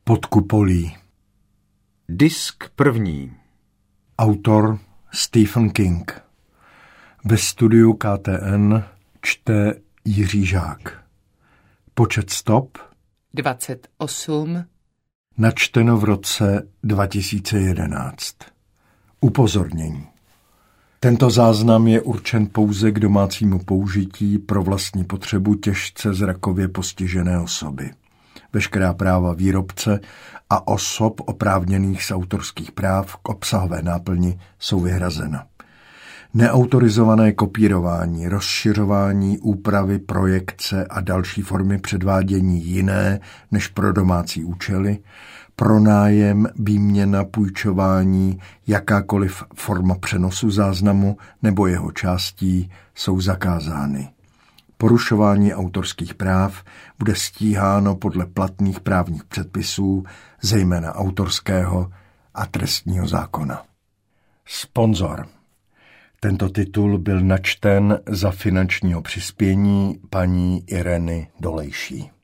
Pod kupolí. Disk první. Autor Stephen King. Ve studiu KTN čte Jiří Žák. Počet stop 28. Načteno v roce 2011. Upozornění. Tento záznam je určen pouze k domácímu použití pro vlastní potřebu těžce zrakově postižené osoby. Veškerá práva výrobce a osob oprávněných z autorských práv k obsahové náplni jsou vyhrazena. Neautorizované kopírování, rozšiřování, úpravy, projekce a další formy předvádění jiné než pro domácí účely, pronájem, výměna, půjčování, jakákoliv forma přenosu záznamu nebo jeho částí jsou zakázány. Porušování autorských práv bude stíháno podle platných právních předpisů, zejména autorského a trestního zákona. Sponzor. Tento titul byl načten za finančního přispění paní Ireny Dolejší.